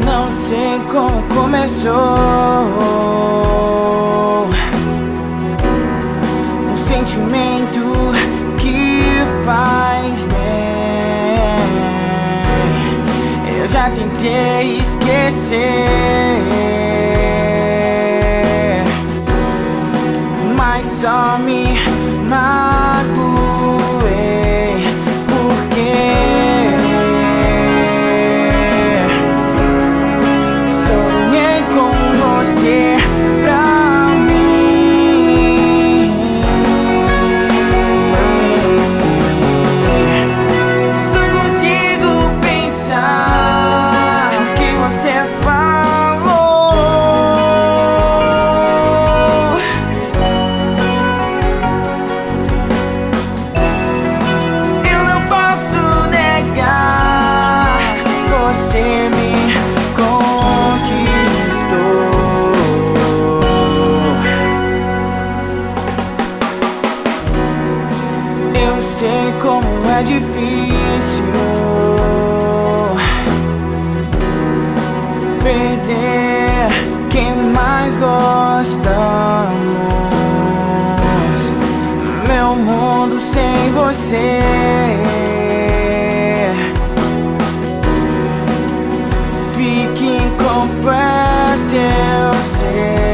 Não sei como começou, um sentimento que faz bem. Eu já tentei esquecer, mas só me magoei, porque sonhei com você pra mim. Só consigo pensar no que você falou. Eu não posso negar, você me conquistou. Eu sei como é difícil perder quem mais gostamos. Meu mundo sem você fica incompleto, eu sei.